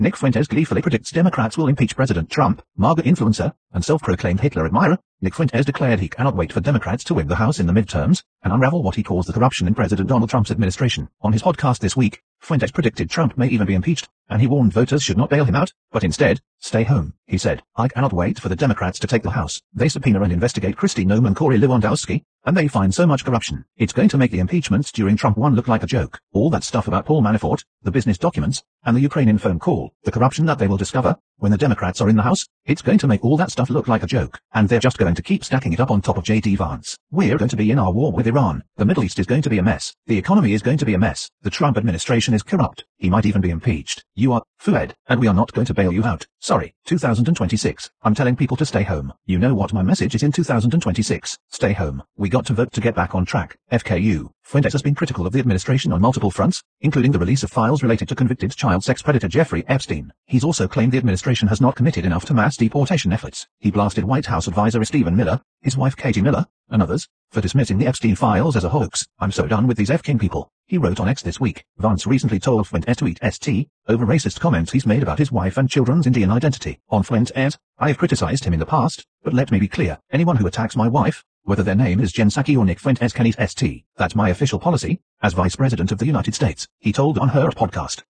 Nick Fuentes gleefully predicts Democrats will impeach President Trump. MAGA influencer and self-proclaimed Hitler admirer, Nick Fuentes declared he cannot wait for Democrats to win the House in the midterms and unravel what he calls the corruption in President Donald Trump's administration. On his podcast this week, Fuentes predicted Trump may even be impeached, and he warned voters should not bail him out, but instead, stay home. He said, "I cannot wait for the Democrats to take the House. They subpoena and investigate Kristi Noem and Corey Lewandowski, and they find so much corruption. It's going to make the impeachments during Trump 1 look like a joke. All that stuff about Paul Manafort, the business documents, and the Ukrainian phone call, the corruption that they will discover when the Democrats are in the House, it's going to make all that stuff look like a joke. And they're just going to keep stacking it up on top of J.D. Vance. We're going to be in our war with Iran. The Middle East is going to be a mess. The economy is going to be a mess. The Trump administration is corrupt. He might even be impeached. You are Fuad, and we are not going to bail you out. Sorry, 2026. I'm telling people to stay home. You know what my message is in 2026. Stay home. We got to vote to get back on track. FKU. Fuentes has been critical of the administration on multiple fronts, including the release of files related to convicted child sex predator Jeffrey Epstein. He's also claimed the administration has not committed enough to mass deportation efforts. He blasted White House advisor Stephen Miller, his wife Katie Miller, and others, for dismissing the Epstein files as a hoax. "I'm so done with these F-King people," he wrote on X this week. Vance recently told Fuentes to eat ST over racist comments he's made about his wife and children's Indian identity. On Fuentes, "I have criticized him in the past, but let me be clear, anyone who attacks my wife, whether their name is Jen Psaki or Nick Fuentes, can eat ST. That's my official policy, as Vice President of the United States," he told on her podcast.